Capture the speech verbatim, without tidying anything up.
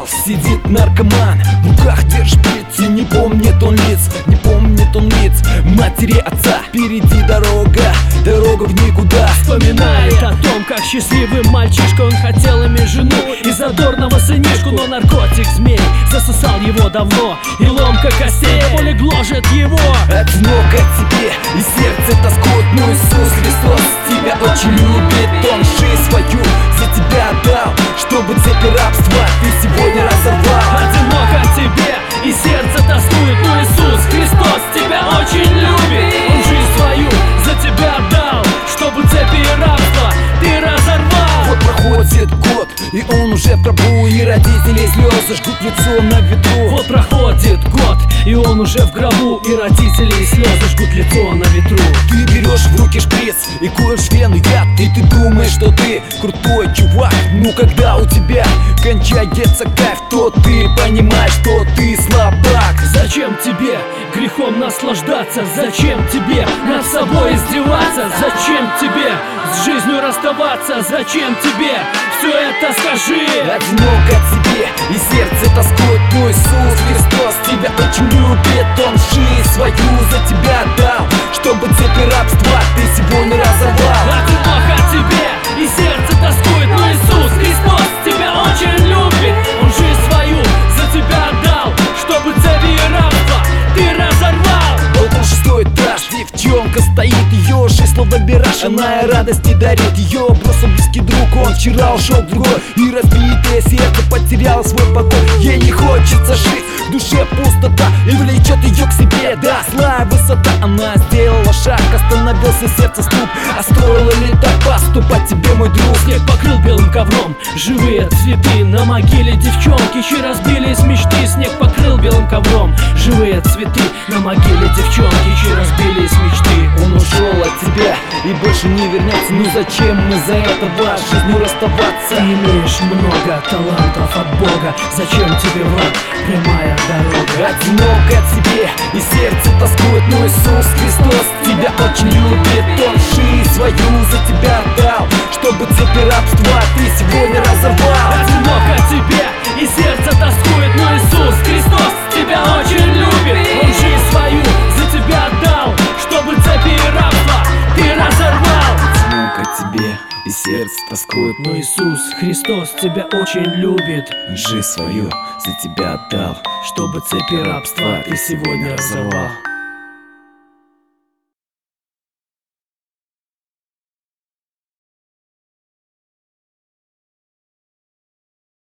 подвал сидит наркоман, в руках держит шприц и не помнит он лиц, не помнит он лиц матери, отца. Впереди дорога, дорога в никуда. Вспоминает о том, как счастливым мальчишка он хотел иметь жену и задорного сынишку, но наркотик змей засосал его давно, и ломка костей боли гложет его. Одиноко тебе и сердце тоскует, но Иисус Христос тебя очень любит. Он жизнь свою за тебя отдал, чтобы цепи рабства ты сегодня разорвал. Одиноко тебе и сердце тоскует, но Иисус Христос тебя очень любит. Он жизнь свою за тебя отдал, чтобы цепи рабства ты разорвал. Вот проходит год, и он уже в гробу, и родители слезы жгут лицо на ветру. Вот проходит год, и он уже в гробу, и родители слезы жгут лицо на ветру. Ты берешь в руки шприц и куешь вену яд, и ты думаешь, что ты крутой чувак. Ну когда у тебя кончается кайф, то ты понимаешь, что ты слабак. Зачем тебе грехом наслаждаться? Зачем тебе над собой издеваться? Зачем тебе с жизнью расставаться? Зачем тебе все это, скажи? Одиноко тебе и сердце тоскует, но Иисус Христос тебя очень любит. Он жизнь свою за тебя отдал, чтобы цепи рабства ты сегодня разорвал. Одиноко тебе и сердце тоскует, но Иисус Христос тебя очень любит. Он жизнь свою за тебя отдал, чтобы цепи рабства ты разорвал. Вот он шестой этаж, девчонка стоит, ее жизнь словно мираж, она и радости дарит. Ее бросил близкий друг, он вчера ушел в другой, и разбитое сердце потеряло свой покой. Ей не хочется жить, в душе пустота, и влечет ее к себе, да, злая высота. Она сделала шаг, остановился сердце стук. А стоило ли так поступать тебе, мой друг? Снег покрыл белым ковром живые цветы, на могиле девчонки чьи разбились мечты. Снег покрыл белым ковром живые цветы, на могиле девчонки чьи разбились мечты. Он ушел от тебя и больше не вернется. Ну зачем мы за этого жизнью расставаться? Ты имеешь много талантов от Бога, зачем тебе враг, прямая дорога? Одиноко тебе и сердце тоскует, но Иисус Христос тебя очень любит. Он жизнь свою за тебя отдал, чтобы цепи рабства ты сегодня разорвал. Одиноко тебе и сердце тоскует, но Иисус Христос тебя очень любит. Он жизнь свою за тебя отдал, чтобы цепи рабства ты разорвал. Одиноко тебе и сердце тоскует, но Иисус Христос тебя очень любит. жизнь свою за тебя отдал, чтобы цепи рабства ты сегодня разорвал.